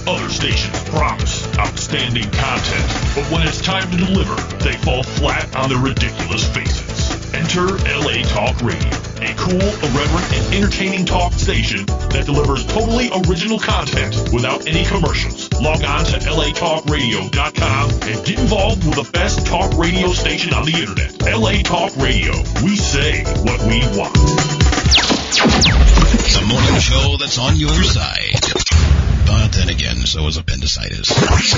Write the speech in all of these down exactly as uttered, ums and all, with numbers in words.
Other stations promise outstanding content, but when it's time to deliver, they fall flat on their ridiculous faces. Enter L A Talk Radio, a cool, irreverent, and entertaining talk station that delivers totally original content without any commercials. Log on to L A talk radio dot com and get involved with the best talk radio station on the internet. L A Talk Radio. We say what we want. The morning show that's on your side. But then again, so is appendicitis.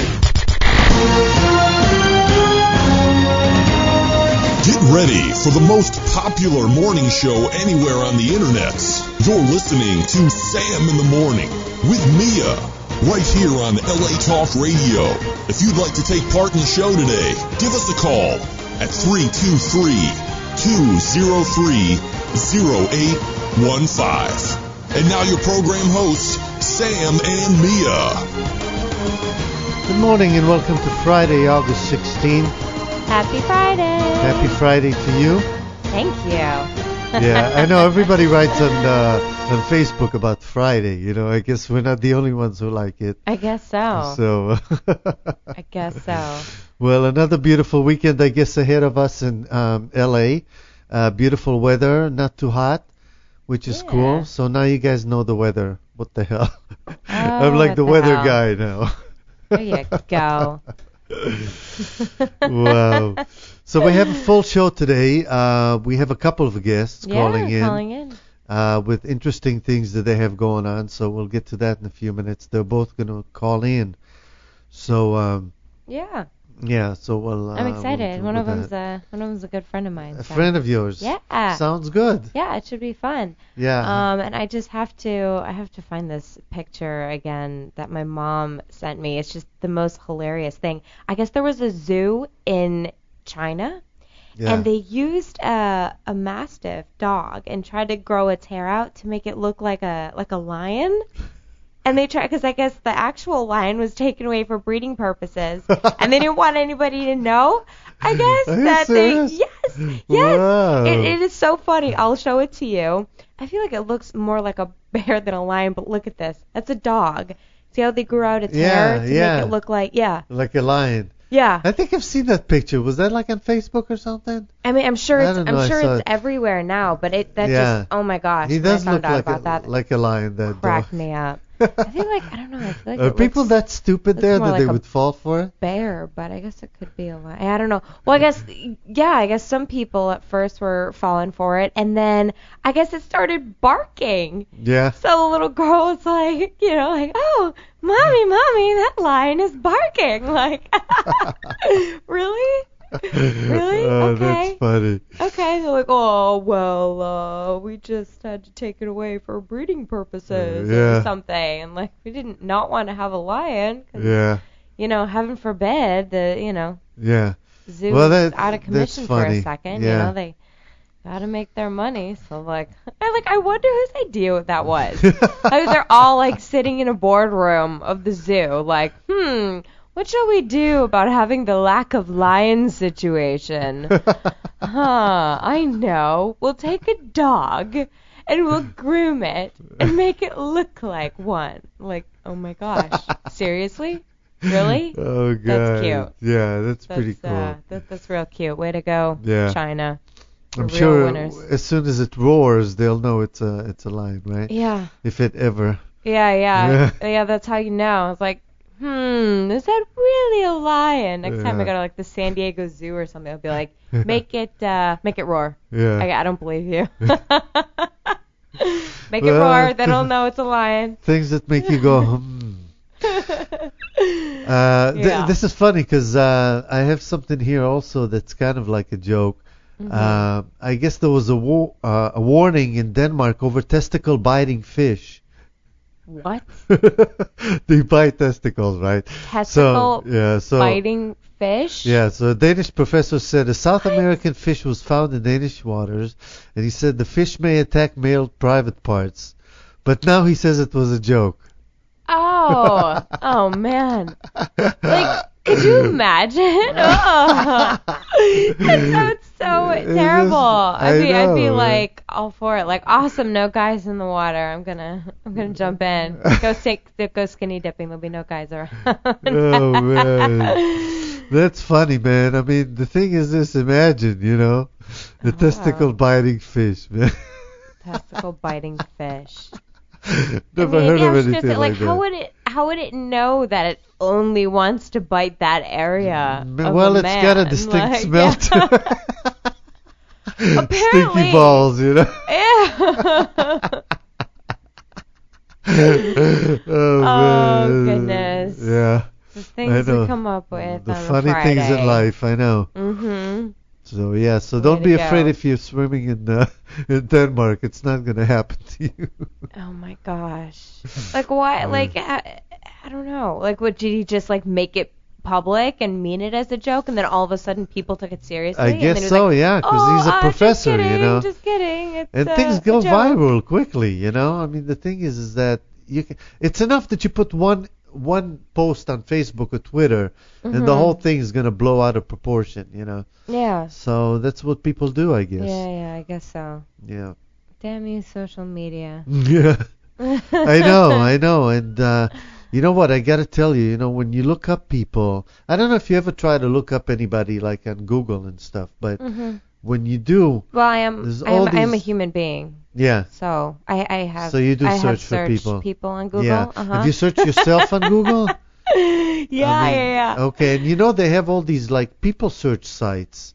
Get ready for the most popular morning show anywhere on the internet. You're listening to Sam in the Morning with Mia, right here on L A Talk Radio. If you'd like to take part in the show today, give us a call at three two three, two oh three, oh eight one five. And now your program hosts, Sam and Mia. Good morning and welcome to Friday, August sixteenth. Happy Friday. Happy Friday to you. Thank you. Yeah, I know everybody writes on uh, on Facebook about Friday. You know, I guess we're not the only ones who like it. I guess so. So. I guess so. Well, another beautiful weekend, I guess, ahead of us in um, L A. Uh, beautiful weather, not too hot, which is yeah. cool. So now you guys know the weather. What the hell? Oh, I'm like the, the weather hell? guy now. There you go. Wow. So we have a full show today. Uh, we have a couple of guests yeah, calling in, calling in. Uh, with interesting things that they have going on. So we'll get to that in a few minutes. They're both going to call in. So um, yeah. yeah. So we'll. Uh, I'm excited. we'll one of that. them's a one of them's a good friend of mine. A so. friend of yours. Yeah. Sounds good. Yeah, it should be fun. Yeah. Um, and I just have to, I have to find this picture again that my mom sent me. It's just the most hilarious thing. I guess there was a zoo in China, Yeah. and they used a a mastiff dog and tried to grow its hair out to make it look like a like a lion. And they tried, because I guess the actual lion was taken away for breeding purposes, and they didn't want anybody to know. I guess Are you that serious? they, yes, yes, Wow. it, it is so funny. I'll show it to you. I feel like it looks more like a bear than a lion, but look at this. That's a dog. See how they grew out its Yeah, hair to yeah. make it look like, yeah, Like a lion. yeah. I think I've seen that picture. Was that like on Facebook or something? I mean, I'm sure I it's, don't know, I I'm sure saw it's it. everywhere now, but it that Yeah. just, oh my gosh, He when I does found look out like about a, that, like a lion, that cracked dog. me up. I feel like, I don't know, I feel like Are it people looks that stupid looks there more that like they a would fall for it? bear, but I guess it could be a lion. I don't know. Well, I guess, yeah, I guess some people at first were falling for it, and then I guess it started barking. Yeah. So the little girl was like, you know, like, oh, mommy, mommy, that lion is barking. Like, really? Really? Oh, Okay. that's funny. Okay, they're like, oh, well, uh, we just had to take it away for breeding purposes Yeah. or something. And, like, we didn't not want to have a lion. 'Cause, Yeah. you know, heaven forbid, the, you know, Yeah. zoo Well, was that- out of that's commission for funny. a second. Yeah. You know, they got to make their money. So, like, I, like, I wonder whose idea that was. Like, they're all, like, sitting in a boardroom of the zoo, like, hmm, what shall we do about having the lack of lion situation? Huh, I know. We'll take a dog and we'll groom it and make it look like one. Like, oh my gosh. Seriously? Really? Oh, God. That's cute. Yeah, that's, That's, pretty cool. uh, that, that's real cute. Way to go, Yeah. China. I'm real sure winners. as soon as it roars, they'll know it's a it's a lion, right? Yeah. If it ever. Yeah, yeah. Yeah. Yeah, that's how you know. It's like, hmm, is that really a lion? Next time I Yeah. go to like the San Diego Zoo or something, I'll be like, make it, uh, make it roar. Yeah. I, I don't believe you. Make it Well, roar, then I'll know it's a lion. Things that make you go, hmm. Uh, th- Yeah. this is funny because uh, I have something here also that's kind of like a joke. Mm-hmm. Uh, I guess there was a, wa- uh, a warning in Denmark over testicle biting fish. What? They bite testicles, right? Testicle so, yeah, so, biting fish? Yeah, so a Danish professor said a South American fish was found in Danish waters, and he said the fish may attack male private parts. But now he says it was a joke. Oh, oh man. Like, Could you imagine? Oh, that sounds so terrible. I'd be, I know, I'd be man. like all for it. Like, awesome, no guys in the water. I'm gonna, I'm gonna jump in. Go sink, go skinny dipping. There'll be no guys around. Oh man, that's funny, man. I mean, the thing is this: imagine, you know, the Wow. testicle biting fish, man. Testicle biting fish. Never I mean, heard yeah, of I was anything gonna say, like, like that. how would it, how would it know that it only wants to bite that area? Mm, of well, a it's man? got a distinct Like, smell yeah. to it. Apparently. Stinky balls, you know. Ew. oh, Oh, man. goodness. Yeah. The I things know. we come up with The on funny a Friday. things in life, I know. Mm-hmm. So yeah, so Way don't to be go. afraid if you're swimming in uh, in Denmark. It's not gonna happen to you. Oh my gosh. Like why? Like I, I don't know. Like what? Did he just like make it public and mean it as a joke, and then all of a sudden people took it seriously? I and then guess he was so, like, yeah, 'cause oh, he's a uh, professor, just kidding, you know. Just kidding. It's, And uh, things a go joke. viral quickly, you know. I mean, the thing is, is that you can. It's enough that you put one one post on Facebook or Twitter, and the Mhm. whole thing is gonna blow out of proportion, you know. Yeah. So that's what people do, I guess. Yeah, yeah, I guess so. Yeah. Damn you, social media. Yeah. I know, I know, and uh, you know what? I gotta tell you, you know, when you look up people, I don't know if you ever try to look up anybody like on Google and stuff, but Mhm. when you do, Well, I am. There's I am. all I am a these- human being, yeah. so I, I have. So you do I search have for searched people. on Google. Yeah. Uh-huh. Have you searched yourself on Google? yeah, I mean, yeah, yeah. Okay, and you know they have all these like people search sites,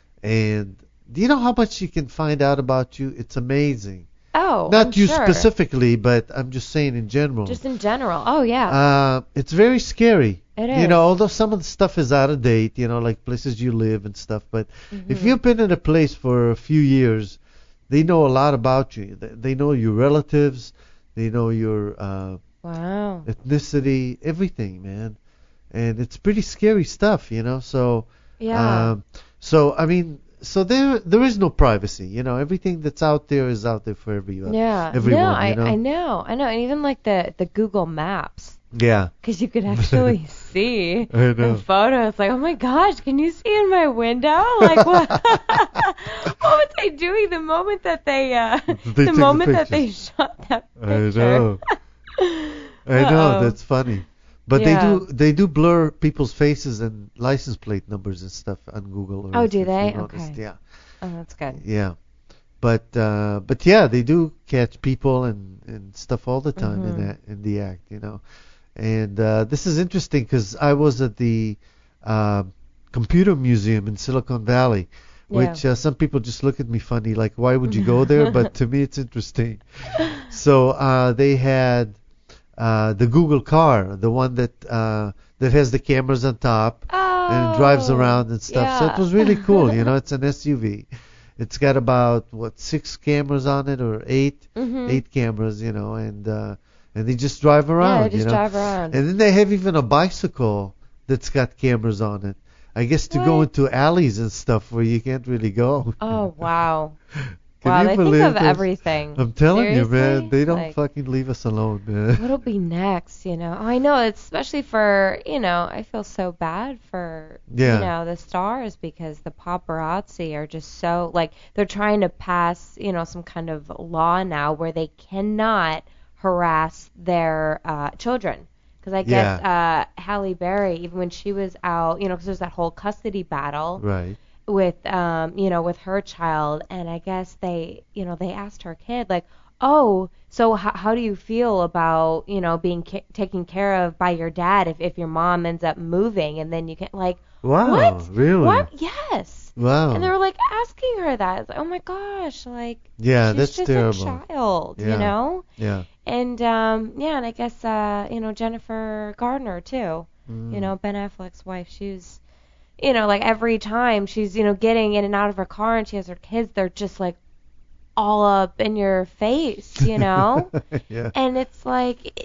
and do you know how much you can find out about you? It's amazing. Oh, Not I'm you sure. specifically, but I'm just saying in general. Just in general. Oh yeah. Uh, it's very scary. It You is. know, although some of the stuff is out of date, you know, like places you live and stuff. But if Mhm. you've been in a place for a few years, they know a lot about you. They, they know your relatives. They know your uh, Wow. ethnicity, everything, man. And it's pretty scary stuff, you know. So, Yeah. um, so I mean, so there there is no privacy. You know, everything that's out there is out there for everyone. yeah. everyone, no, I, you know? I know. I know. And even like the the Google Maps. Yeah. Because you could actually see I know. the photo. It's like, oh my gosh, can you see in my window? Like, what? what was I doing the moment that they, uh, They the took the moment that they pictures. shot that I picture? know. I know, Uh-oh. that's funny. But Yeah. they do they do blur people's faces and license plate numbers and stuff on Google Earth. Oh, do if you they? noticed. Okay. Yeah. Oh, that's good. Yeah. But uh but yeah, they do catch people and and stuff all the time in Mhm. that in the act, you know. And uh this is interesting because I was at the uh, computer museum in Silicon Valley, which uh, some people just look at me funny, like, why would you go there? But to me, it's interesting. So uh, they had uh, the Google car, the one that uh, that has the cameras on top Oh. and it drives around and stuff. So yeah. it was really cool. You know, it's an S U V. It's got about what six cameras on it or eight, Mhm. eight cameras. You know, and uh, and they just drive around. Yeah, they just you know? drive around. And then they have even a bicycle that's got cameras on it. I guess to go What? into alleys and stuff where you can't really go. Oh, wow. Can wow, you they think believe of this? everything. I'm telling you, man, Seriously? they don't Like, fucking leave us alone, man. What'll be next, you know? Oh, I know, it's especially for, you know, I feel so bad for, Yeah. you know, the stars because the paparazzi are just so, like, they're trying to pass, you know, some kind of law now where they cannot harass their uh, children. Because I guess uh, Halle Berry, even when she was out, you know, because there's that whole custody battle Right. with um you know with her child, and I guess they you know they asked her kid like, oh, so h- how do you feel about you know being ca- taken care of by your dad if if your mom ends up moving and then you can like Wow. what Really? what yes Wow. and they were like asking her that. It's like, oh my gosh, like Yeah, she's that's just terrible. a child, Yeah. you know. Yeah. And um yeah, and I guess uh you know Jennifer Gardner too, Mm. you know Ben Affleck's wife. She's you know, like every time she's, you know, getting in and out of her car and she has her kids, they're just like all up in your face, you know? Yeah. And it's like,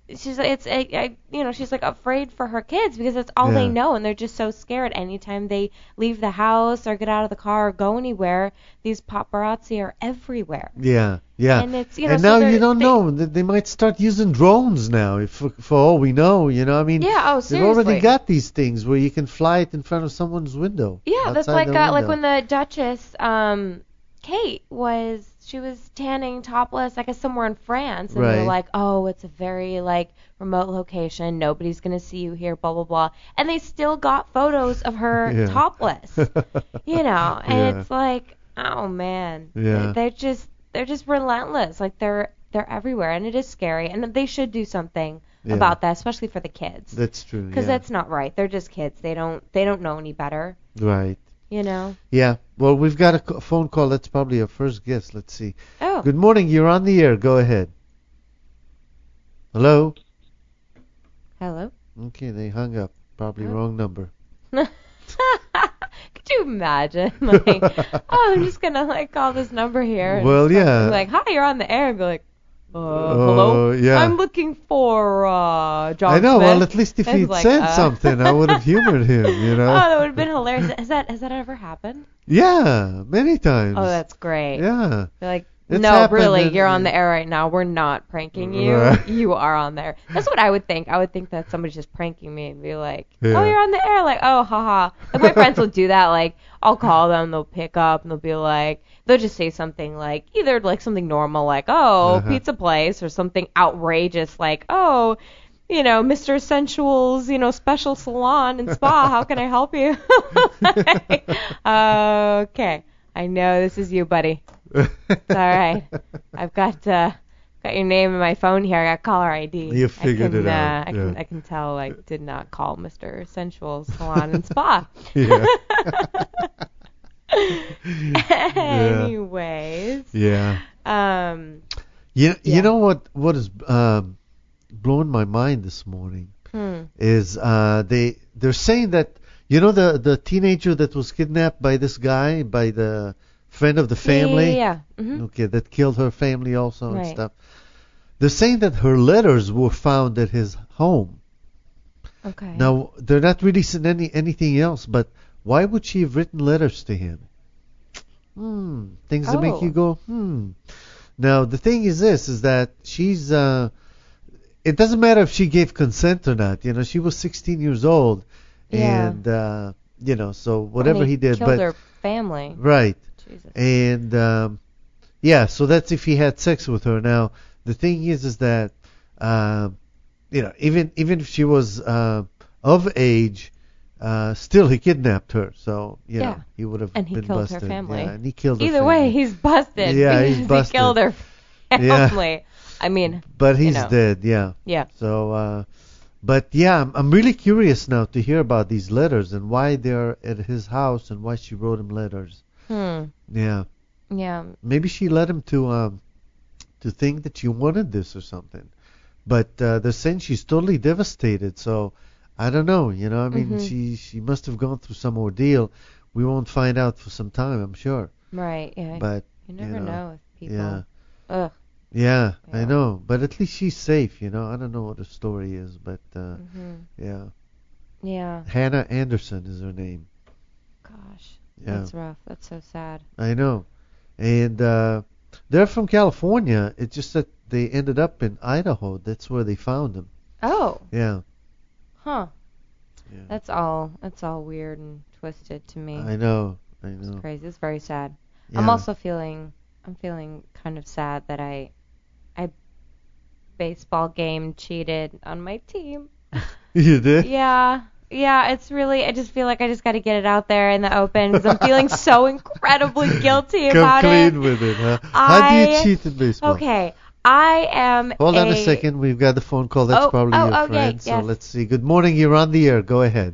she's like, it's, I, I, you know, she's like afraid for her kids because that's all Yeah. they know, and they're just so scared. Anytime they leave the house or get out of the car or go anywhere, these paparazzi are everywhere. Yeah, yeah. And it's, you know, and so now they're- you don't they- know. They, they might start using drones now, if for, for all we know. You know, I mean, Yeah, oh, they've already seriously. got these things where you can fly it in front of someone's window. Yeah, that's outside like their uh, like window. when the Duchess, um, Kate was, she was tanning topless, I guess somewhere in France, and they're Right. like, oh, it's a very like remote location, nobody's gonna see you here, blah blah blah, and they still got photos of her Yeah. topless, you know, and Yeah. it's like, oh man, Yeah. they're just they're just relentless, like they're they're everywhere, and it is scary, and they should do something Yeah. about that, especially for the kids, That's true. because yeah. that's not right. They're just kids. They don't they don't know any better, right. you know. Yeah. Well, we've got a c- phone call. That's probably our first guest. Let's see. Oh. Good morning. You're on the air. Go ahead. Hello. Hello. Okay, they hung up. Probably Oh. wrong number. Could you imagine? Like, oh, I'm just gonna like call this number here. and Well, stuff, yeah. and be like, hi, you're on the air, and be like, uh, Oh, hello. yeah. I'm looking for uh, John I know. Smith. Well, at least if And he'd like, said uh, something, I would have humored him. You Oh, know. that would have been hilarious. Has that has that ever happened? Yeah, many times. Oh, that's great. Yeah. They're like, It's no, happened really, and- you're on the air right now. We're not pranking you. Right. You are on there. That's what I would think. I would think that somebody's just pranking me and be like, Yeah. oh, you're on the air. Like, oh, haha. Like, my friends will do that. Like, I'll call them. They'll pick up and they'll be like, they'll just say something like, either like something normal, like, oh, Uh-huh. pizza place, or something outrageous, like, oh, you know, Mister Sensual's, you know, special salon and spa. How can I help you? Like, okay. I know this is you, buddy. It's all right. I've got uh, got your name in my phone here. I got caller I D. You figured I can, it out, Uh, I can yeah. I can tell I did not call Mister Sensual Salon and Spa. Yeah. Anyways, Yeah. um, You Yeah. you know what what is um, blowing my mind this morning hmm. is uh, they they're saying that you know the the teenager that was kidnapped by this guy, by the friend of the family. Yeah. yeah, yeah. hmm Okay, that killed her family also and Right. stuff. They're saying that her letters were found at his home. Okay. Now they're not releasing any anything else, but why would she have written letters to him? Hmm, things that make Oh. you go hmm. Now the thing is this: is that she's. Uh, it doesn't matter if she gave consent or not. You know, she was sixteen years old, Yeah. and uh, you know, so And whatever he did, killed but her family. right. Jesus. And um, yeah, so that's if he had sex with her. Now the thing is, is that um, you know, even even if she was uh, of age, uh, still he kidnapped her. So you Yeah. know, he would have And he been killed her busted. family. Yeah, and he killed her Either way, family. he's busted. Yeah, because he's busted. He killed her Yeah. family. I mean, But he's know. dead. Yeah. yeah. So, uh, but yeah, I'm, I'm really curious now to hear about these letters and why they're at his house and why she wrote him letters. Hmm. Yeah. Yeah. Maybe she led him to um to think that she wanted this or something. But uh, they're saying she's totally devastated. So I don't know. You know, I mean, Mhm. she she must have gone through some ordeal. We won't find out for some time, I'm sure. Right. Yeah. But you never you know, know with people. yeah, Ugh. yeah, I Yeah. know. But at least she's safe. You know, I don't know what her story is, but uh, Mhm. yeah, Yeah. Hannah Anderson is her name. Gosh. Yeah. That's rough. That's so sad. I know. And uh, they're from California. It's just that they ended up in Idaho. That's where they found them. Oh. Yeah. Huh. Yeah. That's all. That's all weird and twisted to me. I know. I It's know. crazy. It's very sad. Yeah. I'm also feeling. I'm feeling kind of sad that I, I, baseball game cheated on my team. You did? Yeah. Yeah, it's really, I just feel like I just got to get it out there in the open because I'm feeling so incredibly guilty Come about clean it. with it, huh? How do you I- cheat in baseball? Okay, I am Hold on a a- second. We've got the phone call. That's Oh, probably oh, your okay, friend. So yes. let's see. Good morning. You're on the air. Go ahead.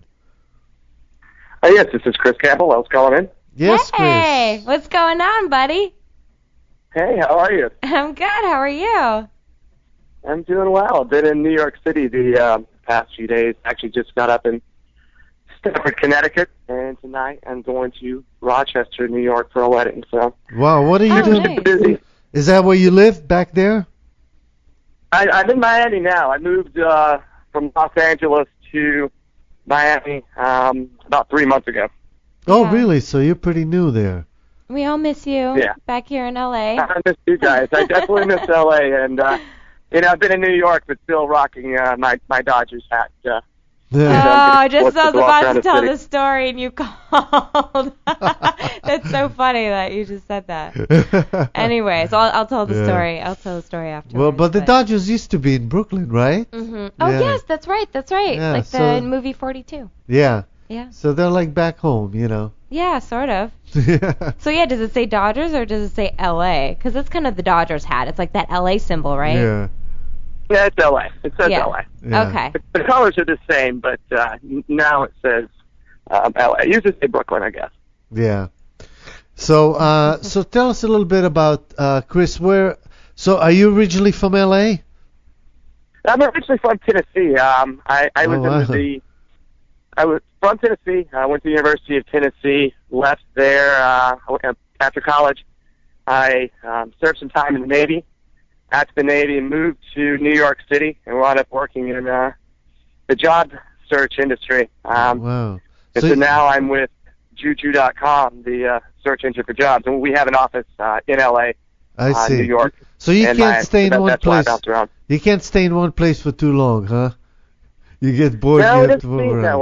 Oh, yes, this is Chris Campbell. I was calling in. Yes, Hey, Chris. what's going on, buddy? Hey, how are you? I'm good. How are you? I'm doing well. I've been in New York City the uh, past few days. Actually, just got up in Stamford, Connecticut, and tonight I'm going to Rochester, New York for a wedding. So Wow, what are you Oh, doing? nice. busy. Is that where you live back there? I, I'm in Miami now. I moved uh, from Los Angeles to Miami um, about three months ago. Oh, Yeah. really? So you're pretty new there. We all miss you Yeah. back here in L A. I miss you guys. I definitely miss L A. And, uh, you know, I've been in New York, but still rocking uh, my, my Dodgers hat. Uh, Oh, Yeah. I just What's was the walk about around to the tell city? the story and you called. That's so funny that you just said that. Anyway, so I'll, I'll tell the Yeah. story. I'll tell the story afterwards. Well, but the Dodgers used to be in Brooklyn, right? hmm Oh Yeah. yes, that's right. That's right. Yeah, like so- the movie forty-two. Yeah. Yeah. So they're like back home, you know. Yeah, sort of. Yeah. So yeah, does it say Dodgers or does it say L A? Because that's kind of the Dodgers hat. It's like that L A symbol, right? Yeah. yeah, it's L A. It says Yeah. L A. Yeah. Okay. The colors are the same, but uh, n- now it says um, L A. It used to say Brooklyn, I guess. Yeah. So, uh, so tell us a little bit about uh, Chris. Where? So, are you originally from L A? I'm originally from Tennessee. Um, I, I was Oh, wow. in the. I was from Tennessee. I went to the University of Tennessee. Left there uh, after college. I um, served some time in the Navy. After the Navy, and moved to New York City and wound up working in uh, the job search industry. Um, Wow. and So so y- now I'm with Juju dot com, the uh, search engine for jobs, and we have an office uh, in L A, I uh, see. New York. So you and can't Miami. stay in That- one that's why I place. bounce around. You can't stay in one place for too long, huh? You get bored. No, you it have to doesn't move seem that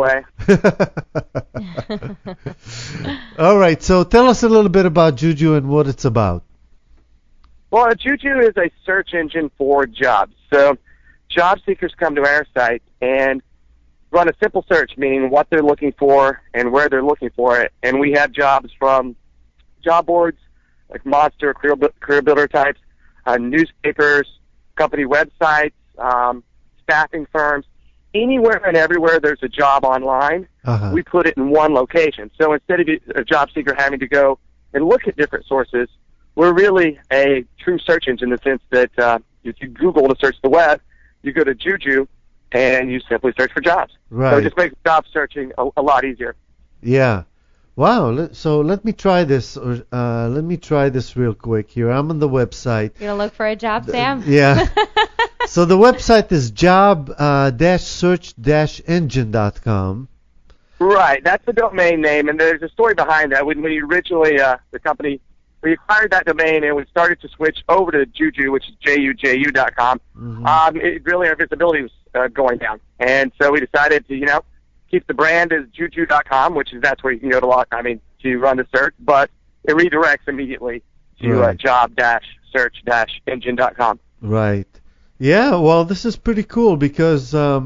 around. way. All right. So tell us a little bit about Juju and what it's about. Well, Juju is a search engine for jobs. So job seekers come to our site and run a simple search, meaning what they're looking for and where they're looking for it. And we have jobs from job boards, like Monster, Career, Bu- career Builder types, uh, newspapers, company websites, um, staffing firms. Anywhere and everywhere there's a job online, Uh-huh. we put it in one location. So instead of a job seeker having to go and look at different sources, we're really a true search engine in the sense that uh, if you Google to search the web, you go to Juju and you simply search for jobs. So Right. it just makes job searching a, a lot easier. Yeah. Wow. Let, so let me try this. Or uh, let me try this real quick here. I'm on the website. You gonna look for a job, Sam? Yeah. So the website is job uh, dash search dash engine dot com. Right, that's the domain name, and there's a story behind that. When we originally, uh, the company, we acquired that domain and we started to switch over to Juju, which is J U J U dot com. Mhm. Um, it really, our visibility was uh, going down, and so we decided to, you know, keep the brand as Juju dot com, which is that's where you can go to log, I mean, to run the search, but it redirects immediately to uh, Right. job dash search dash engine dot com. Right. Yeah, well, this is pretty cool because, um,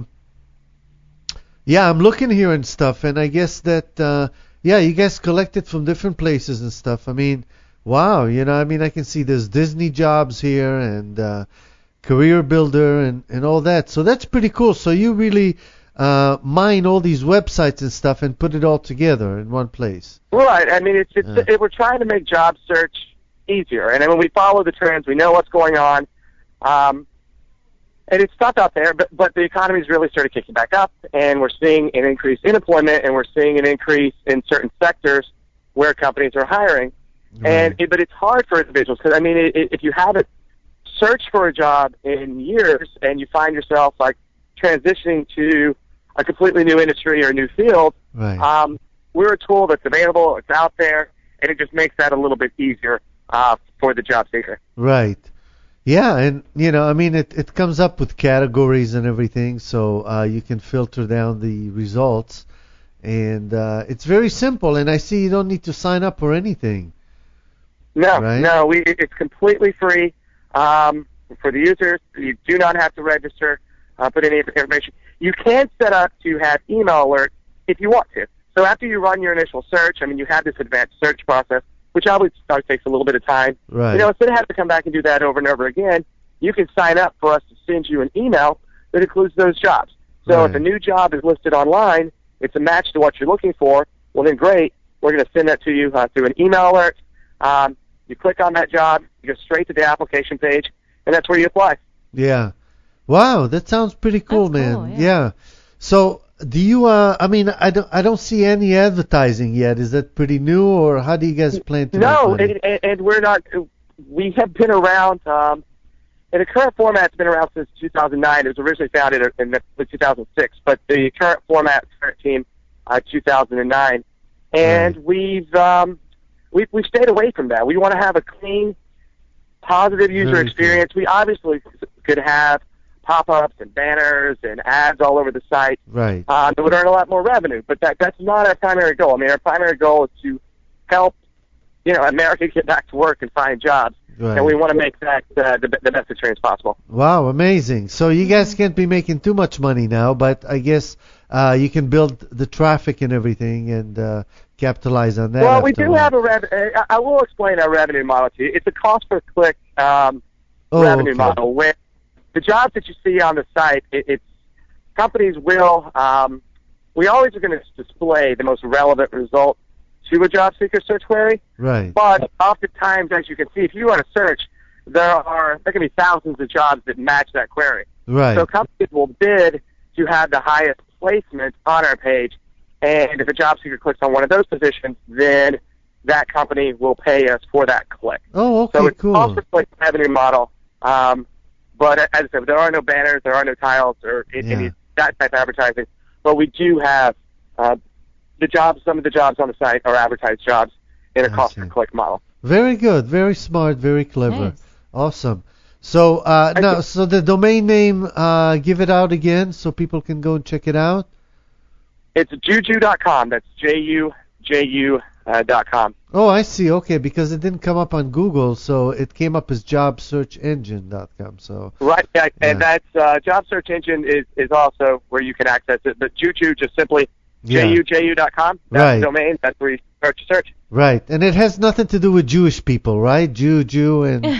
yeah, I'm looking here and stuff, and I guess that, uh, yeah, you guys collect it from different places and stuff. I mean, wow, you know, I mean, I can see there's Disney jobs here and uh, Career Builder and, and all that. So that's pretty cool. So you really uh, mine all these websites and stuff and put it all together in one place. Right. I mean, it's, it's Yeah. it, we're trying to make job search easier, and when we follow the trends, we know what's going on. Um, and it's tough out there, but but the economy's really started kicking back up, and we're seeing an increase in employment, and we're seeing an increase in certain sectors where companies are hiring. And it, but it's hard for individuals because I mean, it, it, if you haven't searched for a job in years and you find yourself like transitioning to a completely new industry or a new field, Right. um, we're a tool that's available, it's out there, and it just makes that a little bit easier uh, for the job seeker. Right. Yeah, and you know, I mean, it, it comes up with categories and everything, so uh, you can filter down the results, and uh, it's very simple. And I see you don't need to sign up or anything. No, Right. no, we it's completely free um, for the users. You do not have to register, uh, put any information. You can set up to have email alerts if you want to. So after you run your initial search, I mean, you have this advanced search process, which always uh, takes a little bit of time. Right. You know, instead of having to come back and do that over and over again, you can sign up for us to send you an email that includes those jobs. So if Right. a new job is listed online, it's a match to what you're looking for, well then great, we're going to send that to you uh, through an email alert. Um, you click on that job, you go straight to the application page, and that's where you apply. Yeah. Wow, that sounds pretty cool, That's man. cool, yeah. yeah. So, do you? Uh, I mean, I don't. I don't see any advertising yet. Is that pretty new, or how do you guys plan to? No, make money? and, and, and we're not. We have been around. Um, and the current format's been around since two thousand nine. It was originally founded in the, two thousand six, but the current format, current team, uh, two thousand nine. And Right. we've um, we've we've stayed away from that. We want to have a clean, positive user Very experience. We obviously could have pop-ups and banners and ads all over the site Right. uh, that would earn a lot more revenue. But that that's not our primary goal. I mean, our primary goal is to help, you know, America get back to work and find jobs. Right. And we want to make that uh, the, the best experience possible. Wow, amazing. So you guys can't be making too much money now, but I guess uh, you can build the traffic and everything and uh, capitalize on that. Well, we after do a while. have a rev- I I will explain our revenue model to you. It's a cost per click um, Oh, revenue okay. model where the jobs that you see on the site, it, it's companies will. Um, we always are going to display the most relevant result to a job seeker search query. Right. But oftentimes, as you can see, if you run a search, there are there can be thousands of jobs that match that query. Right. So companies will bid to have the highest placement on our page, and if a job seeker clicks on one of those positions, then that company will pay us for that click. Oh, okay, so it's cool. also a click revenue model. Um, but as I said, there are no banners, there are no tiles, or any Yeah. that type of advertising. But we do have uh, the jobs. Some of the jobs on the site are advertised jobs in a I cost see. per click model. Very good. Very smart. Very clever. Nice. Awesome. So uh, I now, do- so the domain name, uh, give it out again so people can go and check it out. It's juju dot com. That's J U J U uh, dot com. Oh, I see. Okay, because it didn't come up on Google, so it came up as job search engine dot com. So Right, yeah, and Yeah. that's uh, job search engine is, is also where you can access it. But Juju, just simply Yeah. J U J U dot com. That's Right. the domain. That's where you start your search. right, and it has nothing to do with Jewish people, right? Jew, Jew, and no,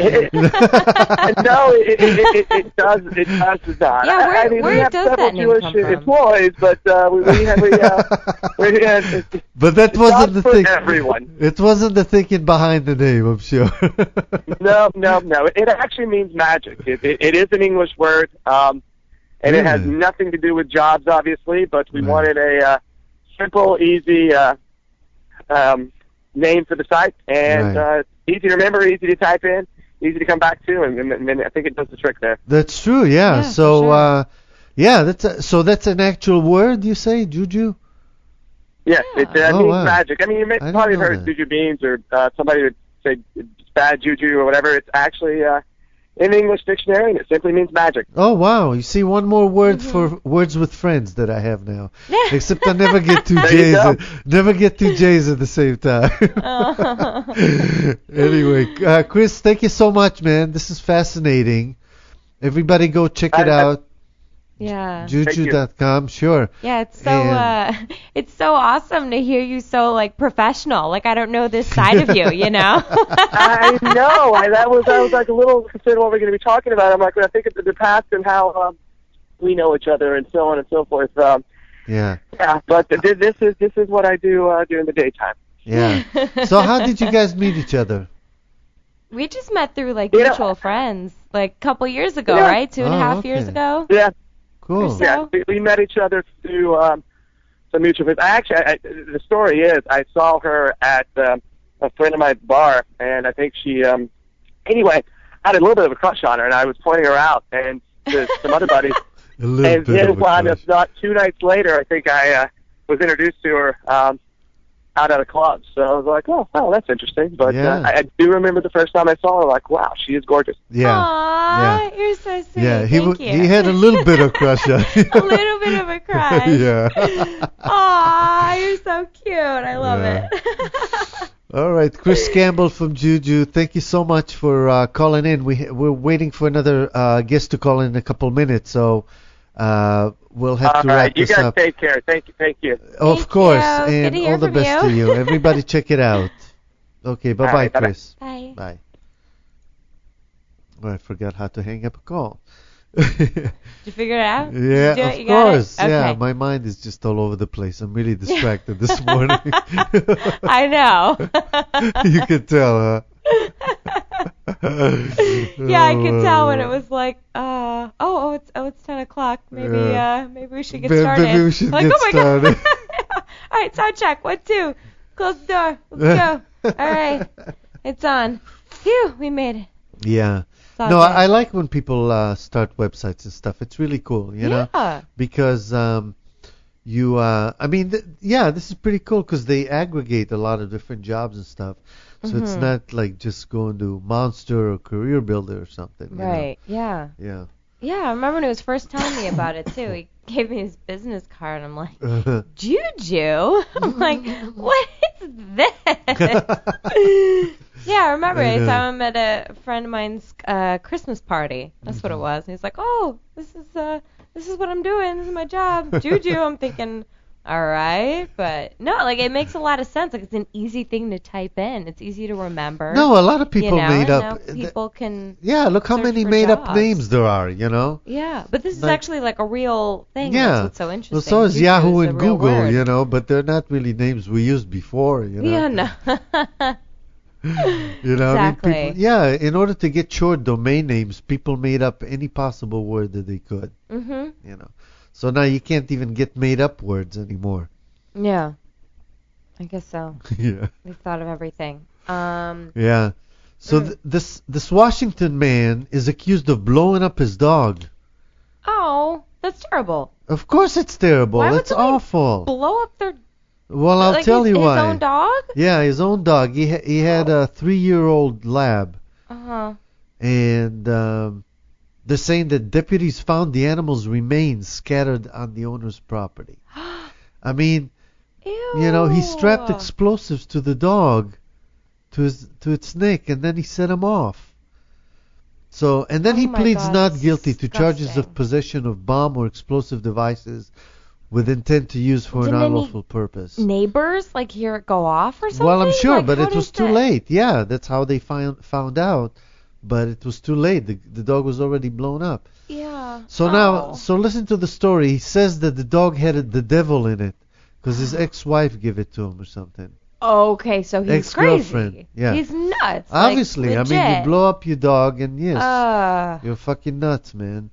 it, it, it, it, it does. It does not. Yeah, I- where- I mean, where we have does several that name Jewish come from? employees, but uh, we, we have we, uh, we uh, but that it's wasn't not the for thing. everyone. It wasn't the thinking behind the name, I'm sure. No, no, no. It actually means magic. It, it, it is an English word, um, and it has Really? nothing to do with jobs, obviously. But we Right. wanted a uh, simple, easy uh, um, name for the site, and Right. uh, easy to remember, easy to type in, easy to come back to, and, and, and I think it does the trick there. That's true, yeah. Yeah, so, for sure. uh, yeah, that's a, so that's an actual word, you say, Juju? Yes, Yeah. it uh, Oh, means wow. magic. I mean, you may I didn't probably know heard that. juju beans, or uh, somebody would say it's bad juju or whatever. It's actually uh, in the English dictionary, and it simply means magic. Oh, wow. You see, one more word Mm-hmm. for words with friends that I have now. Except I never get two There you J's. go. At, never get two J's at the same time. Anyway, uh, Chris, thank you so much, man. This is fascinating. Everybody go check it I- I- out. Yeah. Juju dot com, sure. Yeah, it's so And- uh it's so awesome to hear you so like professional. Like I don't know this side of you, you know? I know. I, that was I was like a little concerned what we're going to be talking about. I'm like, when I think of the past and how um, we know each other and so on and so forth. Um, Yeah, yeah, but th- this is this is what I do uh, during the daytime. yeah. So how did you guys meet each other? We just met through like You know- mutual friends like a couple years ago, Yeah. right? Two and a Oh, half years okay. ago. Yeah, Cool. So- yeah. We, we met each other through um, some mutual friends. I actually, I, the story is, I saw her at um, a friend of mine's bar, and I think she. Um, anyway, I had a little bit of a crush on her, and I was pointing her out, and to some other buddies. A little And bit then of a wound up crush. not two nights later, I think I uh, was introduced to her um, out at a club. So I was like, oh, wow, that's interesting. But Yeah. uh, I, I do remember the first time I saw her, like, wow, she is gorgeous. Yeah. Aww, yeah. you're so sweet. Yeah, he Thank w- you. he had a little bit of crush on you. a little bit of a crush. Yeah. Aw, you're so cute. I love Yeah. it. All right, Chris Campbell from Juju, thank you so much for uh, calling in. We we're waiting for another uh, guest to call in a couple minutes, so uh, we'll have All to wrap right, you this guys up. take care. Thank you. Thank you. Of Thank course, you. Good and to hear all the from best you. to you. Everybody, check it out. Okay, bye All bye, right, bye-bye. Chris. Bye. Bye. Oh, I forgot how to hang up a call. Did you figure it out? Did you Yeah, do it? of You got it? course. Yeah, Okay. my mind is just all over the place. I'm really distracted this morning. I know. You could tell, huh? Yeah, I could tell when it Oh, was like, uh, oh, oh, it's oh, it's ten o'clock. Maybe, Yeah. uh, maybe we should get Maybe- started. maybe we should like, get oh my started. God. All right, sound check. One, two. Close the door. Let's go. All right, it's on. Phew, we made it. Yeah. It's all No, good. I, I like when people uh, start websites and stuff. It's really cool, you know, Yeah. because um, you, uh, I mean, th- yeah, this is pretty cool because they aggregate a lot of different jobs and stuff. So it's Mhm. not like just going to Monster or Career Builder or something. you know? Right. Yeah. Yeah. Yeah. I remember when he was first telling me about it too. He gave me his business card. I'm like, Juju. I'm like, what is this? Yeah, I remember. I I know. saw him at a friend of mine's uh, Christmas party. That's what it was. And he's like, "Oh, this is uh, this is what I'm doing. This is my job, Juju." I'm thinking, all right, but no, like it makes a lot of sense. Like it's an easy thing to type in. It's easy to remember. No, a lot of people you know, made and up. now people can. Yeah, look how search many for made up jobs. names there are, you know? Yeah, but this is Like- actually like a real thing. Yeah. That's what's so interesting. Well, so is Juju Yahoo is a and real Google, word. you know, but they're not really names we used before, you know? Yeah, no. You know, I mean, Exactly. people, yeah, in order to get short domain names, people made up any possible word that they could, Mhm. you know. So now you can't even get made up words anymore. Yeah. I guess so. Yeah. We've thought of everything. Um. Yeah. So Mm. th- this this Washington man is accused of blowing up his dog. Oh, that's terrible. Of course it's terrible. Why would It's somebody awful. Blow up their Well, I'll like tell his, you his why. own dog? Yeah, his own dog. He ha- he had a three-year-old lab, Uh huh. and um, they're saying that deputies found the animal's remains scattered on the owner's property. I mean, Ew. you know, he strapped explosives to the dog, to his to its neck, and then he set him off. So, and then Oh he my pleads God, not that's guilty to charges of disgusting. possession of bomb or explosive devices with intent to use for Didn't an any unlawful purpose. Neighbors like hear it go off or something? Well, I'm sure, Like, but how it was does too that- late. Yeah, that's how they found found out. But it was too late. The, the dog was already blown up. Yeah. So Oh. now, so listen to the story. He says that the dog had the devil in it because his ex-wife gave it to him or something. Okay, so he's Ex-girlfriend, crazy. yeah. He's nuts. Obviously, like, I mean, you legit. blow up your dog, and yes, Uh, you're fucking nuts, man.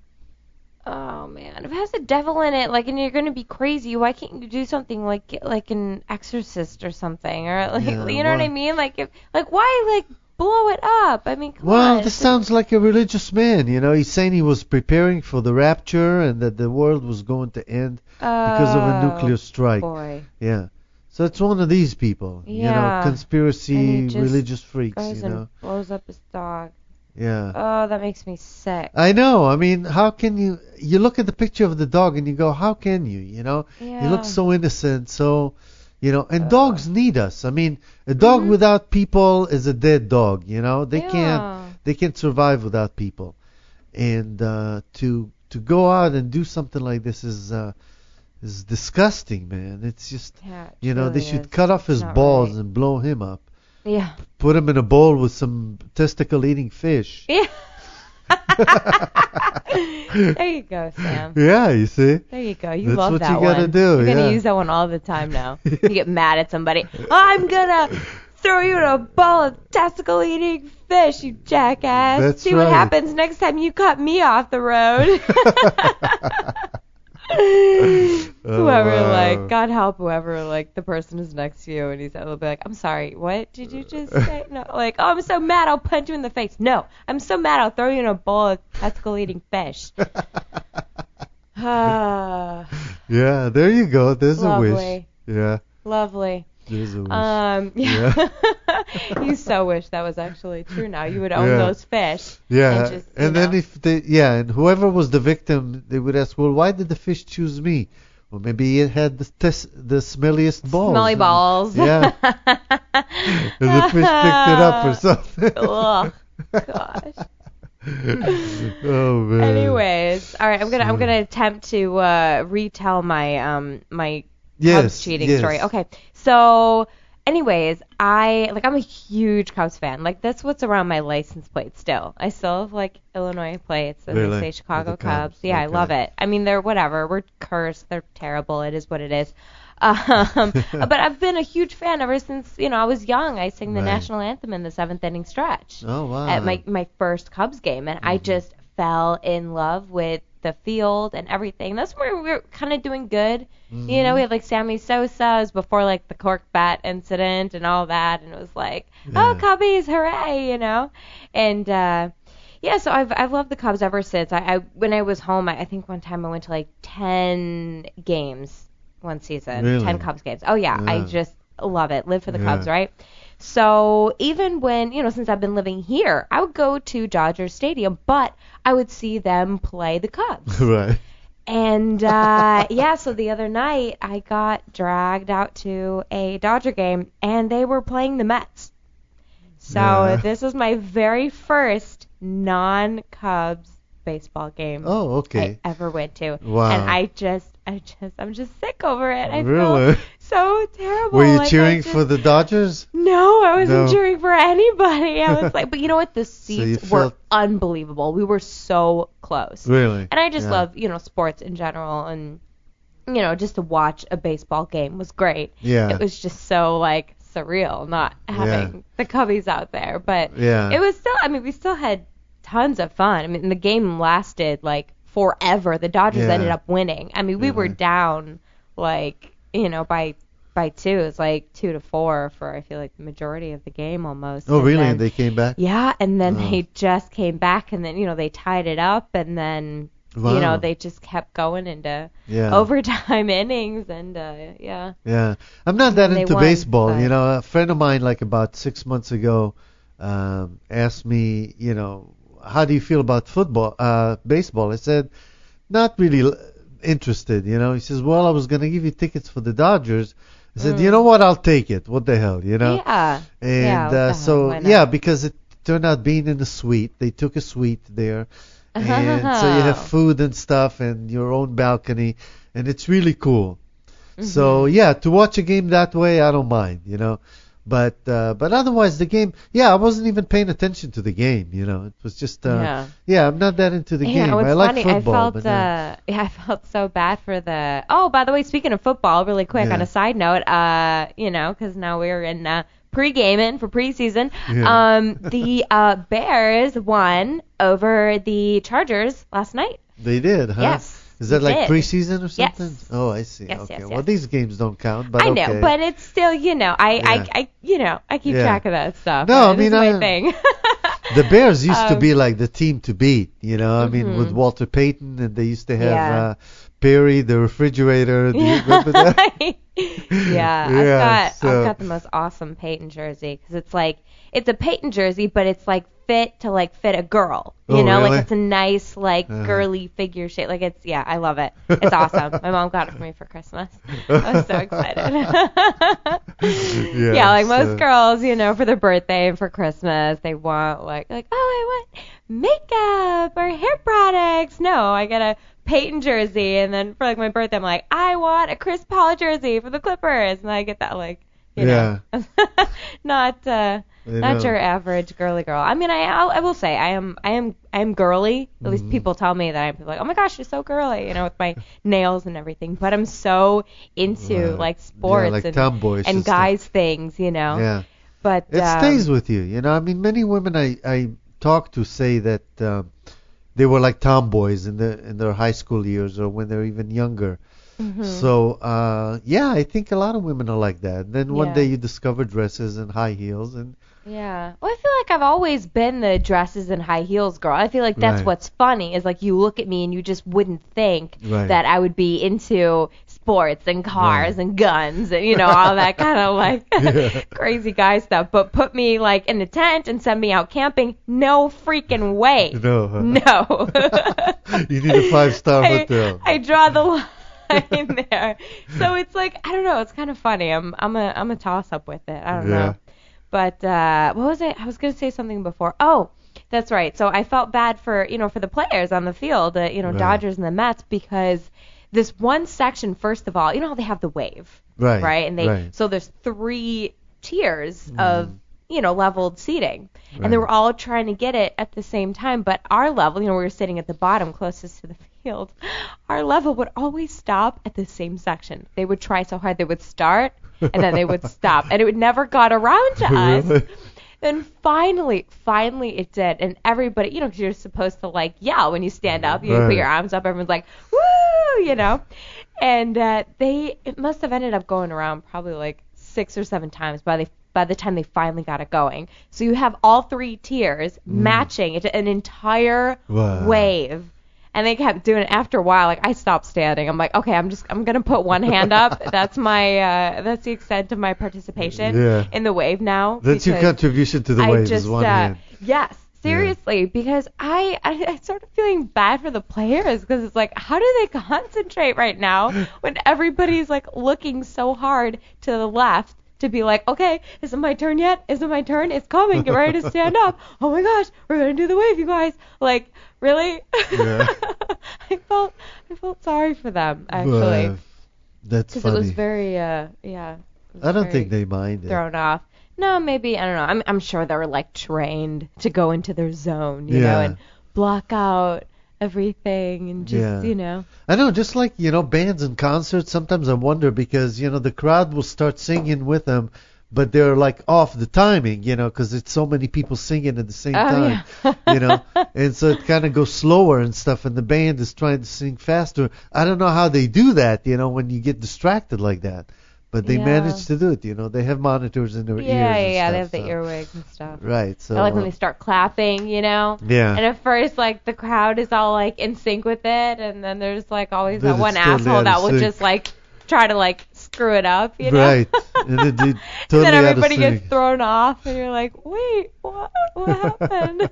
oh man, if it has a devil in it, like, and you're gonna be crazy, why can't you do something like like an exorcist or something, or like, Yeah, you know what why- I mean? Like, if like why like blow it up? I mean, come Well, on. this sounds like a religious man. You know, he's saying he was preparing for the rapture and that the world was going to end because of a Oh, nuclear strike. boy. Yeah. So it's one of these people, you know, Yeah. conspiracy And he just religious freaks, Goes you know. and blows up his dog. Yeah. Oh, that makes me sick. I know. I mean, how can you you look at the picture of the dog and you go, how can you, you know? Yeah. He looks so innocent, so you know, and Uh. dogs need us. I mean, a dog Mhm. without people is a dead dog, you know? They Yeah. can't they can't survive without people. And uh to to go out and do something like this is uh is disgusting, man. It's just Yeah, it you know, they truly should is. cut off his It's not balls right. and blow him up. Yeah. Put him in a bowl with some testicle eating fish. Yeah. There you go, Sam. Yeah, you see? There you go. You That's love what that you gotta one. do, You're gonna yeah. use that one all the time now. You get mad at somebody. I'm gonna throw you in a bowl of testicle eating fish, you jackass. That's See what right. happens next time you cut me off the road. Whoever, wow. like, God help whoever, like, the person is next to you, and he's will be like, I'm sorry, what did you just say? No, like, oh, I'm so mad, I'll punch you in the face. No, I'm so mad, I'll throw you in a bowl of testicle eating fish. Ah, Yeah, there you go. There's a wish. lovely, Yeah, lovely. there's a wish. Um, yeah. You so wish that was actually true now. You would own Yeah. those fish. yeah, and just, you and then know. if they, yeah, and whoever was the victim, they would ask, well, why did the fish choose me? Well, maybe it had the tes- the smelliest balls. Smelly and- balls. Yeah, and the fish picked it up or something. Ugh, gosh. Oh man. Anyways, all right, I'm gonna I'm gonna attempt to uh, retell my um my yes, Cubs cheating yes. story. Okay, so anyways, I like I'm a huge Cubs fan. Like that's what's around my license plate still. I still have like Illinois plates and Really? they say Chicago With the Cubs, Cubs. Yeah, I okay. love it. I mean, they're whatever. We're cursed. They're terrible. It is what it is. Um, but I've been a huge fan ever since you know I was young. I sang the Right. national anthem in the seventh inning stretch Oh wow. at my my first Cubs game, and I just fell in love with the field and everything. That's where we were kind of doing good. Mm-hmm. You know, we had like Sammy Sosa's before like the cork bat incident and all that, and it was like, Yeah. oh, Cubbies, hooray, you know. And uh, yeah, so I've I've loved the Cubs ever since. I, I when I was home, I, I think one time I went to like ten games one season, Really? ten Cubs games. Oh yeah, I Yeah. just love it. Live for the Yeah. Cubs, right? So even when, you know, since I've been living here, I would go to Dodger Stadium, but I would see them play the Cubs. Right. And uh, yeah, so the other night I got dragged out to a Dodger game, and they were playing the Mets. So Yeah. this was my very first non-Cubs baseball game Oh, okay. I ever went to. Wow. And I just, I just, I'm just sick over it. I Really? feel so terrible. Were you Like, I cheering just- for the Dodgers? No, I wasn't No. cheering for anybody. I was like, but you know what? The you seats were felt- unbelievable. We were so close. Really? And I just Yeah. love, you know, sports in general, and you know, just to watch a baseball game was great. Yeah. It was just so like surreal not having Yeah. the Cubbies out there, but Yeah. it was still. I mean, we still had tons of fun. I mean, the game lasted like forever. The Dodgers Yeah. ended up winning. I mean, we were Yeah. down like, you know, by by two. It's like two to four for I feel like the majority of the game almost. Oh, And really? then- And they came back? yeah, and then Oh. they just came back, and then you know they tied it up, and then Wow. you know they just kept going into Yeah. overtime innings, and uh, yeah. Yeah, I'm not that They into won, baseball. but- You know, a friend of mine, like about six months ago, um, asked me, you know, how do you feel about football, uh, baseball? I said, not really l- interested. You know, he says, well, I was gonna give you tickets for the Dodgers. I said, you know what? I'll take it. What the hell, you know? Mm. Yeah. And yeah, what the uh, hell, so why not? yeah, because it turned out being in the suite, they took a suite there, and so you have food and stuff and your own balcony, and it's really cool. Mm-hmm. So yeah, to watch a game that way, I don't mind, you know. But uh, but otherwise, the game, yeah, I wasn't even paying attention to the game, you know. It was just, uh, Yeah. yeah, I'm not that into the Yeah, game. what's I like funny, football, I felt, but uh, uh, yeah, I felt so bad for the. Oh, by the way, speaking of football, really quick Yeah. on a side note, uh, you know, because now we're in uh, pre-gaming for preseason. Yeah. Um, the uh, Bears won over the Chargers last night. they did, huh? Yes, Is that they like did. preseason or Yes. something? Oh, I see. Yes, okay. yes, Well, yes. these games don't count, but I know, okay. but it's still, you know, I, Yeah. I, I, you know, I keep Yeah. track of that stuff. No, I It's mean, my I- thing. The Bears used to Um, be like the team to beat, you know. I mean, with Walter Payton, and they used to have Yeah. uh, Perry, the refrigerator. Do you remember that? yeah, I've Yeah, got so- I've got the most awesome Peyton jersey because it's like it's a Peyton jersey, but it's like fit to like fit a girl. You Oh, know, really? like it's a nice like Uh-huh. girly figure shape. Like it's yeah, I love it. It's awesome. My mom got it for me for Christmas. I was so excited. Yeah, yeah, like most so- girls, you know, for their birthday and for Christmas, they want like like oh, I want makeup or hair products. No, I got a Peyton jersey, and then for like my birthday, I'm like, I want a Chris Paul jersey for the Clippers, and I get that like, you know, not uh, I not know. your average girly girl. I mean, I I'll, I will say I am I am I am girly. At least Mm-hmm. people tell me that I'm like, oh my gosh, you're so girly, you know, with my nails and everything. But I'm so into Right. like sports Yeah, like and tomboyish and and stuff. guys things, you know. Yeah. But It um, stays with you, you know. I mean, many women I I talk to say that um, they were like tomboys in the in their high school years or when they're even younger. mhm. So uh, yeah, I think a lot of women are like that. Then one Yeah. day you discover dresses and high heels, and Yeah. Well, I feel like I've always been the dresses and high heels girl. I feel like that's Right. what's funny is like you look at me and you just wouldn't think Right. that I would be into sports and cars Right. and guns and you know all that kind of like Yeah. crazy guy stuff. But put me like in a tent and send me out camping, no freaking way. No, huh? No. you need a five star I, hotel. I draw the line there. So it's like I don't know. It's kind of funny. I'm I'm a I'm a toss up with it. I don't Yeah. know. But uh, what was it? I was gonna say something before. Oh, that's right. So I felt bad for you know for the players on the field, uh, you know Right. Dodgers and the Mets because this one section. First of all, you know how they have the wave, Right, Right, and they right. so there's three tiers of you know leveled seating, Right. and they were all trying to get it at the same time. But our level, you know, we were sitting at the bottom closest to the field. Our level would always stop at the same section. They would try so hard. They would start and then they would stop, and it would never got around to us. Really? Then finally, finally it did. And everybody, you know, 'cause you're supposed to like yell when you stand up. You Right. put your arms up. Everyone's like, woo, you know. And uh, they, it must have ended up going around probably like six or seven times by the by the time they finally got it going. So you have all three tiers matching it, an entire Wow. wave. And they kept doing it after a while. Like I stopped standing. I'm like, okay, I'm just I'm gonna put one hand up. That's my uh, that's the extent of my participation Yeah. in the wave now. That's your because contribution to the I wave just is one uh, hand. yes, seriously, because I, I I started feeling bad for the players because it's like, how do they concentrate right now when everybody's like looking so hard to the left to be like, okay, is it my turn yet? Is it my turn? It's coming. Get ready to stand up. Oh my gosh, we're gonna do the wave, you guys. Like, really? Yeah. I felt I felt sorry for them actually Uh, that's because funny. it was very uh yeah. it was I don't very think they mind it. thrown off. No, maybe I don't know. I'm I'm sure they were like trained to go into their zone, you know, Yeah. and block out everything and just Yeah. you know. I know, just like, you know, bands and concerts, sometimes I wonder because, you know, the crowd will start singing with them, but they're like off the timing, you know, because it's so many people singing at the same Oh, time, you know, and so it kind of goes slower and stuff, and the band is trying to sing faster. I don't know how they do that, you know, when you get distracted like that, but they Yeah. manage to do it, you know. They have monitors in their Yeah, ears yeah, and yeah. stuff, They have the so- earwigs and stuff. Right, so I like when uh, they start clapping, you know. yeah. And at first, like the crowd is all like in sync with it, and then there's like always Then that it's one still asshole out that of will sync. just like try to like screw it up, you know. Right. And then they And totally then out of everybody gets sync. thrown off, and you're like, wait, what? What happened?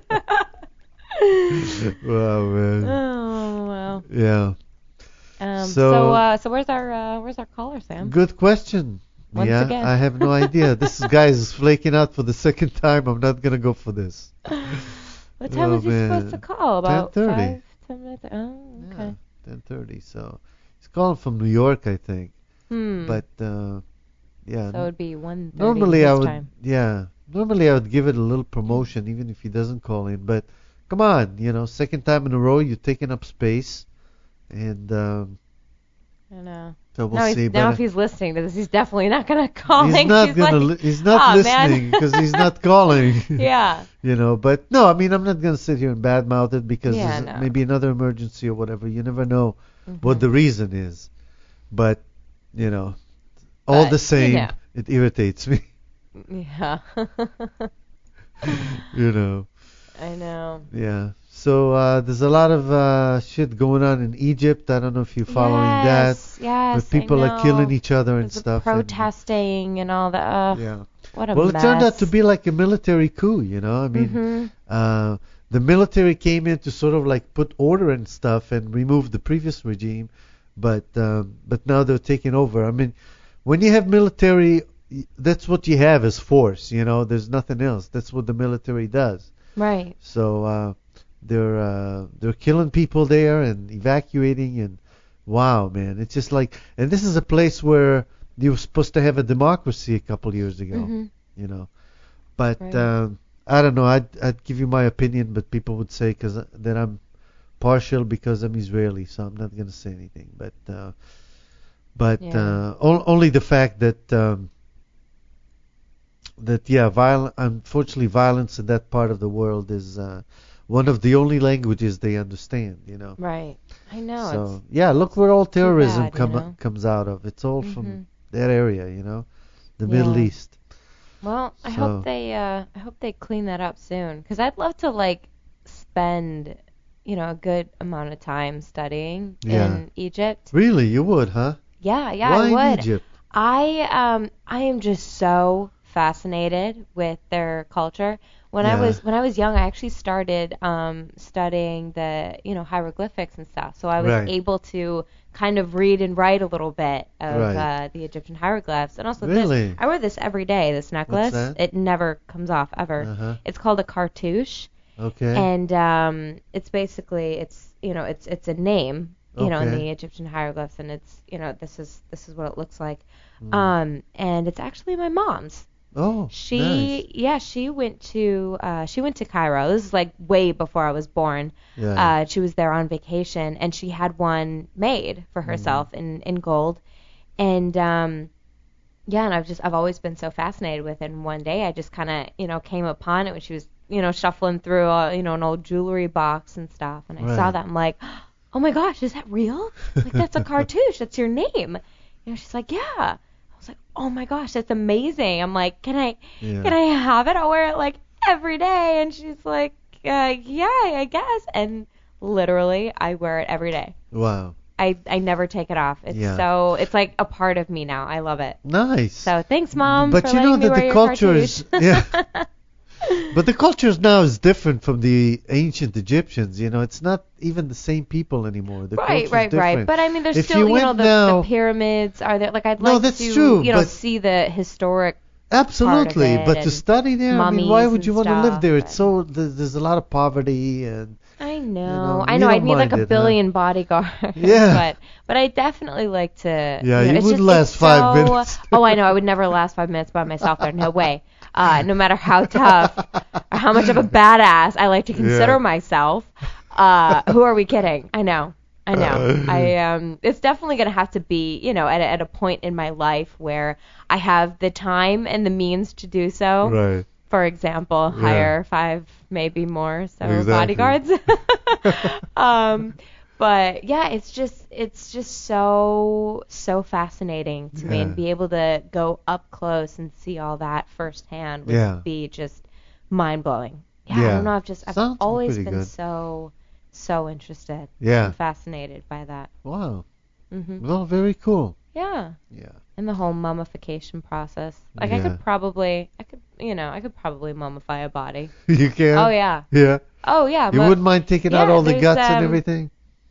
Wow, man. Oh wow. Yeah. Um, So- so uh, so where's our uh, where's our caller, Sam? Good question. Once yeah, again. I have no idea. This guy is flaking out for the second time. I'm not gonna go for this. What time Oh, was he man. supposed to call? About ten thirty. five, ten minutes. Oh, okay. Yeah, ten thirty. So he's calling from New York, I think. Hmm. But uh, yeah. so it would be one thirty normally his I would. time. Yeah. Normally I would give it a little promotion, even if he doesn't call in. But come on, you know, second time in a row, you're taking up space, and um, I know. so we'll now, he's, see. now but if he's listening to this, he's definitely not gonna call he's in. not He's gonna. like, li- he's not "Aw, listening man." because he's not calling. Yeah. You know, but no, I mean, I'm not gonna sit here and badmouth it because Yeah, there's no. maybe another emergency or whatever. You never know Mhm. what the reason is, but you know, all But, the same, you know. it irritates me. Yeah. You know, I know. yeah. So uh, there's a lot of uh, shit going on in Egypt. I don't know if you're following yes, that, yes. but people I are killing know. each other and There's the stuff. and- protesting and all that. Uh, yeah. What a Well, mess. it turned out to be like a military coup. You know, I mean. Mhm. Uh, the military came in to sort of like put order and stuff and remove the previous regime, but um, but now they're taking over. I mean, when you have military, y- that's what you have as force. You know, there's nothing else. That's what the military does. Right. So uh, they're uh, they're killing people there and evacuating, and wow, man, it's just like, and this is a place where you were supposed to have a democracy a couple years ago. Mhm. You know, but. Right. Um, I don't know. I'd I'd give you my opinion, but people would say cause that I'm partial because I'm Israeli, so I'm not gonna say anything. But uh, but Yeah. uh, o- only the fact that um, that yeah, viol- unfortunately, violence in that part of the world is uh, one of the only languages they understand. You know. Right. I know. So yeah, look where all terrorism bad, you come know? comes out of. It's all Mhm. from that area. You know, the Yeah. Middle East. Well, I So- hope they uh I hope they clean that up soon, cuz I'd love to like spend, you know, a good amount of time studying Yeah. in Egypt. Really, you would, huh? Yeah, yeah, Why I in would. Egypt? I um I am just so fascinated with their culture. When I Yeah. was when I was young, I actually started um studying the, you know, hieroglyphics and stuff. So I was Right. able to kind of read and write a little bit of Right. uh, the Egyptian hieroglyphs. And also Really? this I wear this every day, this necklace. that? It never comes off ever. Uh-huh. It's called a cartouche. Okay. And um it's basically it's you know, it's it's a name, you know, in Okay. the Egyptian hieroglyphs, and it's, you know, this is this is what it looks like. Mm. Um and it's actually my mom's. Oh, She nice. yeah, she went to uh she went to Cairo. This is like way before I was born. Yeah. Uh she was there on vacation, and she had one made for herself Mm. in in gold. And um yeah, and I've just I've always been so fascinated with it. And one day I just kind of you know came upon it when she was you know shuffling through uh, you know an old jewelry box and stuff, and I Right. saw that. I'm like, oh my gosh, is that real? Like that's a cartouche. That's your name. You know, she's like, yeah. I was like, oh my gosh, that's amazing. I'm like, can I Yeah. can I have it? I'll wear it like every day. And she's like, uh, yeah, I guess. And literally, I wear it every day. Wow. I, I never take it off. It's Yeah. so it's like a part of me now. I love it. Nice. So thanks, Mom, But for you know letting me that wear the your culture is cartouche. yeah. But the culture now is different from the ancient Egyptians. You know, it's not even the same people anymore. The Right, culture's right, different. right. But I mean, there's If still, you you, went know, the, now- the pyramids are there. Like, I'd No, like that's to, true, you know, but- see the historic. Absolutely, it but to and study there, I mean, why mummies would you and want to live stuff, there? It's and- so there's, there's a lot of poverty and I know, know, I you know. don't I'd need like mind a it, huh? billion bodyguards. Yeah. But but I definitely like to. Yeah, you, know, you it's wouldn't just, last it's five so- minutes. Oh, I know. I would never last five minutes by myself there. No way. Uh, no matter how tough or how much of a badass I like to consider Yeah. myself. Uh, who are we kidding? I know. I know. I um, it's definitely gonna have to be, you know, at a, at a point in my life where I have the time and the means to do so. right. For example, Yeah. hire five, maybe more, so Exactly. bodyguards. um, but yeah, it's just it's just so so fascinating to me, Yeah. and be able to go up close and see all that firsthand would Yeah. be just mind blowing. Yeah, I Yeah. don't know. I've just I've Sounds always pretty been good. so so interested, Yeah. and fascinated by that. Wow. hmm Well, very cool. Yeah. Yeah. And the whole mummification process. Like I Yeah. could probably, I could, you know, I could probably mummify a body. You can. Oh yeah. Yeah. Oh yeah. You mu- wouldn't mind taking out yeah, all the there's, guts and um, everything?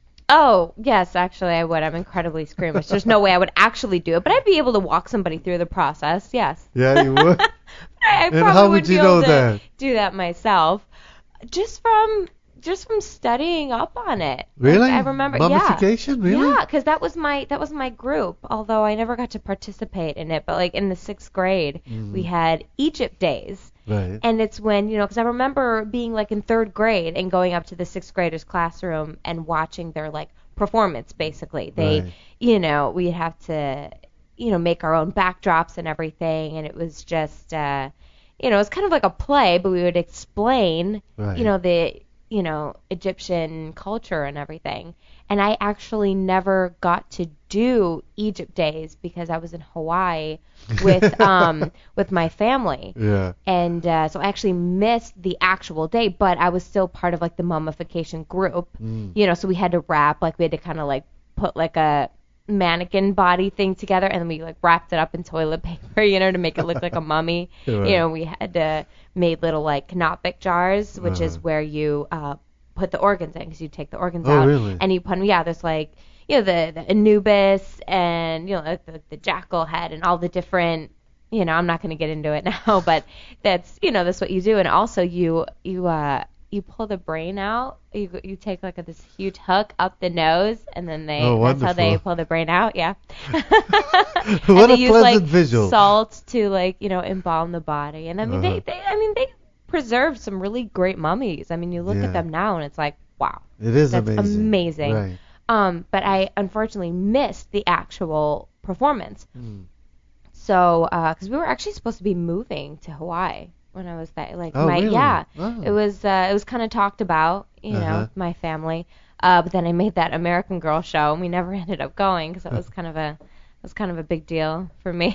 Oh yes, actually I would. I'm incredibly squeamish. There's no way I would actually do it, but I'd be able to walk somebody through the process. Yes. Yeah, you would. I, I And probably how would would be you able know to that? do that myself, just from just from studying up on it. Like, Really? I remember. Mummification? Yeah. Really? Yeah, because that was my that was my group. Although I never got to participate in it, but like in the sixth grade, Mm. we had Egypt days. Right. And it's when, you know, because I remember being like in third grade and going up to the sixth graders' classroom and watching their like performance, basically. They, Right. you know, we'd have to, you know, make our own backdrops and everything. And it was just, uh, you know, it was kind of like a play, but we would explain, Right. you know, the, you know, Egyptian culture and everything. And I actually never got to do Egypt days because I was in Hawaii with um with my family. Yeah. And uh, so I actually missed the actual day, but I was still part of like the mummification group. Mm. You know, so we had to wrap, like we had to kind of like put like a mannequin body thing together, and then we like wrapped it up in toilet paper, you know, to make it look like a mummy. Right. You know, we had to made little like Knopic jars, which is Uh-huh. where you uh put the organs in, because you take the organs Oh, out really? and you put them. Yeah, there's like, you know, the, the Anubis and, you know, like the, the jackal head and all the different, you know, I'm not going to get into it now, but that's, you know, that's what you do. And also you, you, uh, you pull the brain out. You you take like a, this huge hook up the nose, and then they Oh, that's how they wonderful. pull the brain out. Yeah. What and a they use pleasant like visual. salt to like, you know, embalm the body. And I mean Uh-huh. they, they I mean they preserved some really great mummies. I mean you look Yeah. at them now and it's like, wow. It is That's amazing. amazing. Right. Um, but I unfortunately missed the actual performance. Mm. So, because we were actually supposed to be moving to Hawaii when I was that, like, Oh, my really? yeah, Oh. it was uh, it was kind of talked about, you know, Uh-huh. with my family. Uh, but then I made that American Girl show, and we never ended up going because it was kind of a it was kind of a big deal for me.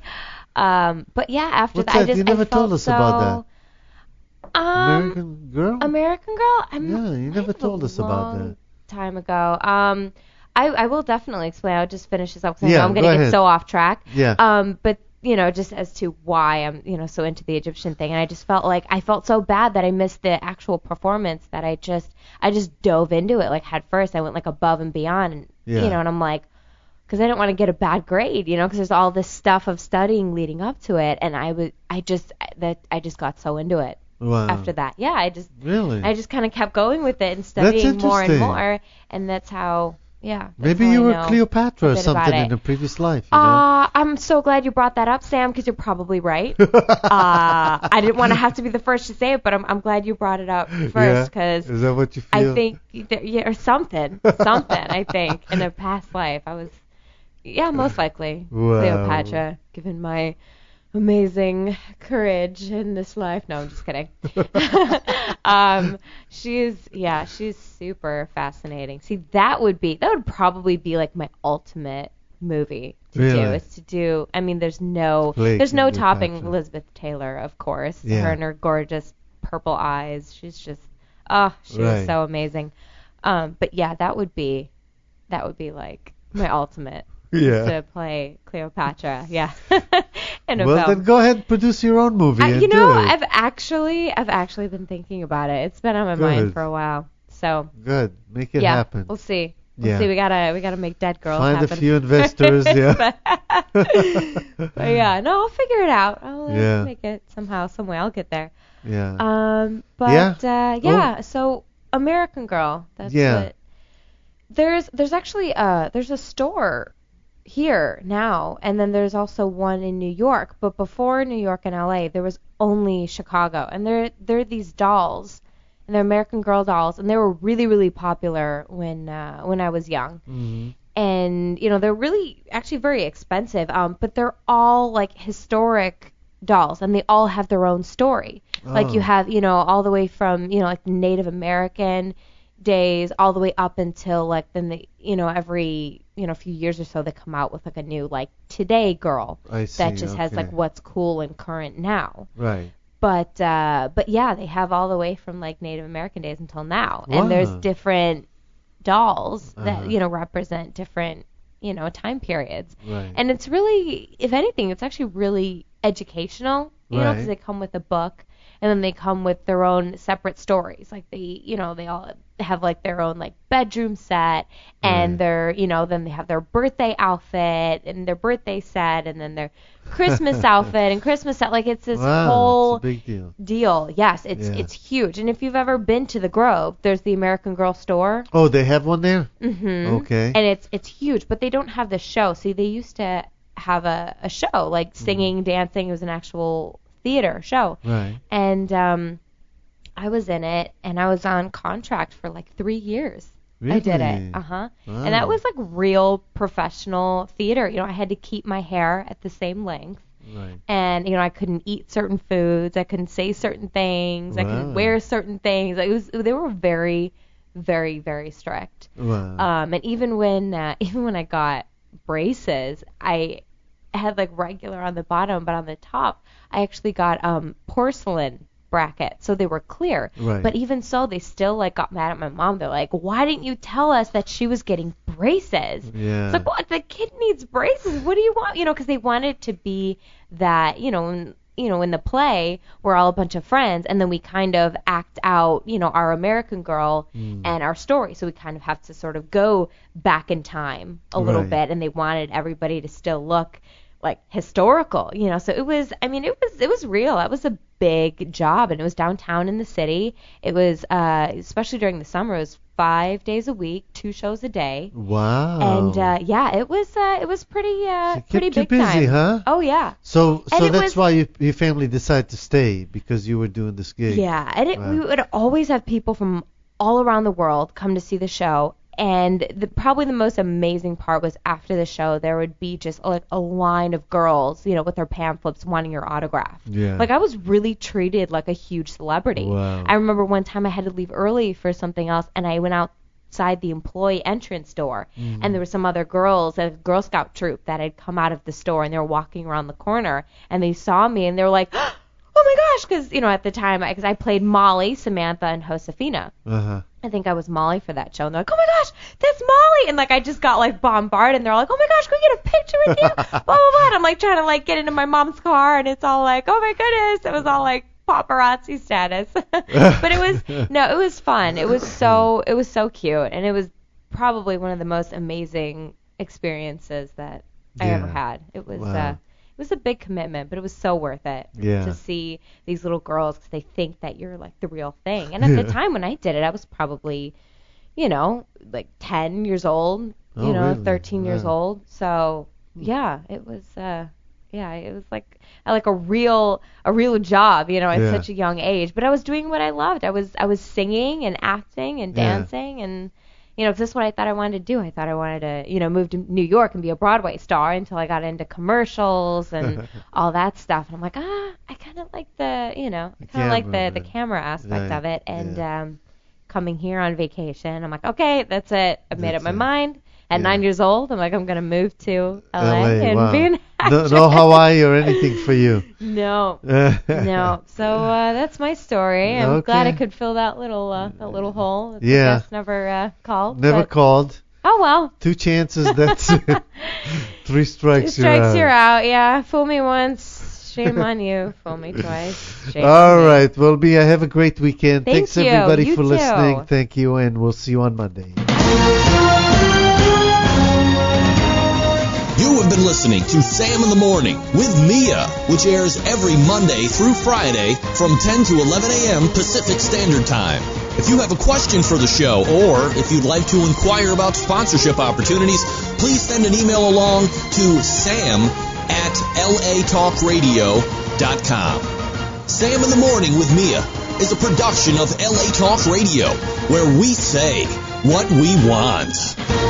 um, but yeah, after What's that, I that? just You never I felt told us so, about Um, American Girl? American Girl? I'm, Yeah, you I never have a told us about long that. Time ago. Um, I, I will definitely explain. I'll just finish this up because I Yeah, know I'm going go to get ahead. so off track. Yeah. Um, but you know, just as to why I'm, you know, so into the Egyptian thing, and I just felt like I felt so bad that I missed the actual performance that I just, I just dove into it like head first. I went like above and beyond, and Yeah. you know, and I'm like, because I didn't want to get a bad grade, you know, because there's all this stuff of studying leading up to it, and I was, I just, that I just got so into it Wow. after that. Yeah, I just, Really? I just kind of kept going with it and studying more and interesting. more, and that's how, yeah. that's Maybe how you I were know Cleopatra a or bit about something it. in a previous life, you know? Uh, I'm so glad you brought that up, Sam, because you're probably right. uh, I didn't want to have to be the first to say it, but I'm, I'm glad you brought it up Yeah? first, because Is that what you feel? I think, there, yeah, or something, something, I think, in a past life, I was Yeah, most likely. Wow. Cleopatra, given my amazing courage in this life. No, I'm just kidding. um, she's, yeah, she's super fascinating. See, that would be, that would probably be like my ultimate movie to Really? do, is to do, I mean, there's no, Play there's no Cleopatra. topping Elizabeth Taylor, of course. Yeah. Her and her gorgeous purple eyes. She's just, oh, she Right. was so amazing. Um, but yeah, that would be, that would be like my ultimate. Yeah. To play Cleopatra, yeah. In a Well, film. then go ahead and produce your own movie. I, and you know, do it. I've actually, I've actually been thinking about it. It's been on my mind Good. for a while. So Good. Make it yeah, happen. we'll see. We'll Yeah. see. We gotta, we gotta make Dead Girls Find happen. a few investors. Yeah. but, but yeah, no, I'll figure it out. I'll uh, Yeah. make it somehow, some way. I'll get there. Yeah. Um, but Yeah? uh, yeah. So American Girl. That's Yeah. what. There's, there's actually, uh, there's a store here now, and then there's also one in New York. But before New York and L A, there was only Chicago, and they're they're these dolls, and they're American Girl dolls, and they were really really popular when uh, when I was young. hmm And you know they're really actually very expensive, um, but they're all like historic dolls, and they all have their own story. Like you Oh. have you know all the way from you know like Native American days all the way up until like then they you know every you know few years or so they come out with like a new like Today Girl I see. that just has okay. like what's cool and current now. Right. But uh but yeah, they have all the way from like Native American days until now. And there's Wow. different dolls that Uh-huh. you know represent different you know time periods. Right. And it's really, if anything, it's actually really educational, you know, Right. because they come with a book, and then they come with their own separate stories. Like they, you know, they all have like their own like bedroom set, and Right. their, you know, then they have their birthday outfit and their birthday set, and then their Christmas outfit and Christmas set. Like it's this Wow, whole it's a big deal. deal. Yes, it's Yeah. it's huge. And if you've ever been to the Grove, there's the American Girl store. Oh, they have one there? Mm-hmm. Okay. And it's it's huge, but they don't have the show. See, they used to have a, a show, like singing, dancing. It was an actual theater show. Right. And um, I was in it, and I was on contract for like three years. Really? I did it. Uh-huh. Wow. And that was like real professional theater. You know, I had to keep my hair at the same length. Right. And, you know, I couldn't eat certain foods. I couldn't say certain things. I Wow. couldn't wear certain things. Like, it was, they were very, very, very strict. Wow. Um, and even when uh, even when I got braces, I had like regular on the bottom, but on the top, I actually got um, porcelain brackets, so they were clear. Right. But even so, they still like got mad at my mom. They're like, "Why didn't you tell us that she was getting braces?" Yeah. It's like, what? The kid needs braces. What do you want? You know, because they wanted to be that, you know, in, you know, in the play, we're all a bunch of friends, and then we kind of act out, you know, our American Girl Mm. and our story. So we kind of have to sort of go back in time a little Right. bit, and they wanted everybody to still look like historical, you know. So it was, I mean, it was it was real. That was a big job, and it was downtown in the city. It was, uh, especially during the summer, it was five days a week, two shows a day. Wow. And uh, yeah, it was uh, it was pretty uh, It pretty kept you big busy, time. huh? Oh yeah, So, and so it that's was- why you, your family decided to stay, because you were doing this gig. yeah. And it, Wow. we would always have people from all around the world come to see the show. And the, probably the most amazing part was after the show, there would be just like a line of girls, you know, with their pamphlets wanting your autograph. Yeah. Like I was really treated like a huge celebrity. Wow. I remember one time I had to leave early for something else, and I went outside the employee entrance door, Mm-hmm. and there were some other girls, a Girl Scout troop that had come out of the store, and they were walking around the corner, and they saw me, and they were like, "Oh my gosh," because you know at the time, because I played Molly, Samantha, and Josefina. Uh-huh. I think I was Molly for that show, and they're like, "Oh my gosh, that's Molly!" And like I just got like bombarded, and they're like, "Oh my gosh, can we get a picture with you?" blah blah blah. And I'm like trying to like get into my mom's car, and it's all like, "Oh my goodness!" It was all like paparazzi status. But it was no, it was fun. It was so it was so cute, and it was probably one of the most amazing experiences that I ever Yeah. had. It was Wow. uh, it was a big commitment, but it was so worth it Yeah. to see these little girls because they think that you're like the real thing. And at the time when I did it, I was probably, you know, like ten years old, you Oh, know, really? thirteen years Wow. old. So yeah, it was, uh, yeah, it was like like a real a real job, you know, at Yeah. such a young age. But I was doing what I loved. I was I was singing and acting and Yeah. dancing, and you know, if this is what I thought I wanted to do. I thought I wanted to, you know, move to New York and be a Broadway star until I got into commercials and all that stuff. And I'm like, ah, I kind of like the, you know, I kind of like the, the camera aspect yeah, of it. And yeah. um, coming here on vacation, I'm like, okay, that's it. I've made That's up my it. mind. At Yeah. nine years old, I'm like, I'm going to move to L A, L A, and wow. be an actress. No, no Hawaii or anything for you. No, no. So uh, that's my story. I'm Okay. glad I could fill that little uh, that little hole. That Yeah. the guest never uh, called. Never but, called. Oh well. Two chances, that's it. Three strikes, Two strikes, you're out. you're out. Yeah. Fool me once, shame on you. Fool me twice, shame All on me. right. Well, Mia, have a great weekend. Thank Thanks, you. everybody, You for too. listening. Thank you, and we'll see you on Monday. You have been listening to Sam in the Morning with Mia, which airs every Monday through Friday from ten to eleven a.m. Pacific Standard Time. If you have a question for the show, or if you'd like to inquire about sponsorship opportunities, please send an email along to sam at latalkradio dot com. Sam in the Morning with Mia is a production of L A Talk Radio, where we say what we want.